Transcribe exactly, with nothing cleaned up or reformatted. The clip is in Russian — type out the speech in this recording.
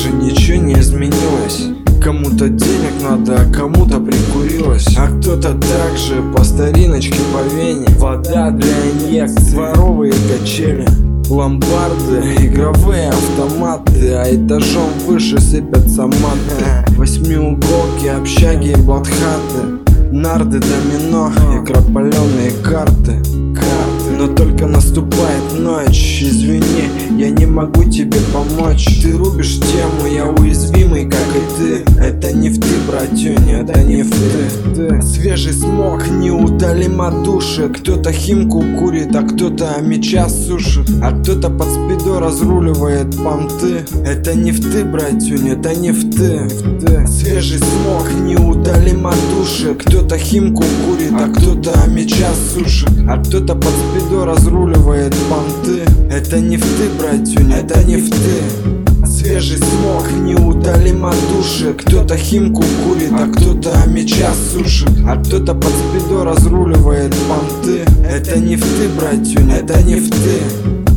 же ничего не изменилось. Кому-то денег надо, а кому-то прикурилось. А кто-то также по стариночке по вене. Вода для инъекций, дворовые качели, ломбарды, игровые автоматы, а этажом выше сыпятся маты. Восьмиуголки, общаги и блатхаты, нарды, домино и кропаленые карты. Карты. Но только наступает ночь, извини, я не могу тебе помочь. Ты рубишь тему, я уязвимый, как и ты. Это не в ты, братюня, это не в ты. Свежий смог неутолимо душит. Кто-то химку курит, а кто-то меча сушит, а кто-то под спидо разруливает понты. Это не в ты, братюня, это не в ты. Свежий смог неутолимо душит. Кто-то химку курит, а кто-то меча сушит, а кто-то под спидо разруливает понты. Это не в ты, братюня, это не в ты. Свежий смог неутолимо душит. Кто-то химку курит, а кто-то меча сушит, а кто-то под спидо разруливает понты. Это не в ты, братюня, это не в ты.